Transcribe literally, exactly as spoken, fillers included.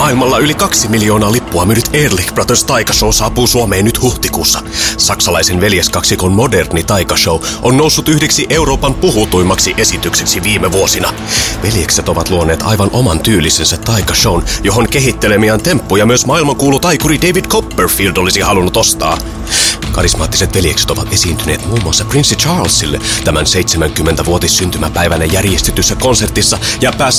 Maailmalla yli kaksi miljoonaa lippua myynyt Ehrlich Brothers taikashow saapuu Suomeen nyt huhtikuussa. Saksalaisen veljeskaksikon moderni taikashow on noussut yhdeksi Euroopan puhutuimmaksi esitykseksi viime vuosina. Veljekset ovat luoneet aivan oman tyylisensä taikashown, johon kehittelemiään temppuja myös maailmankuulu taikuri David Copperfield olisi halunnut ostaa. Karismaattiset veljekset ovat esiintyneet muun muassa Prince Charlesille tämän seitsemänkymmenvuotis syntymäpäivänä järjestetyssä konsertissa ja päässeet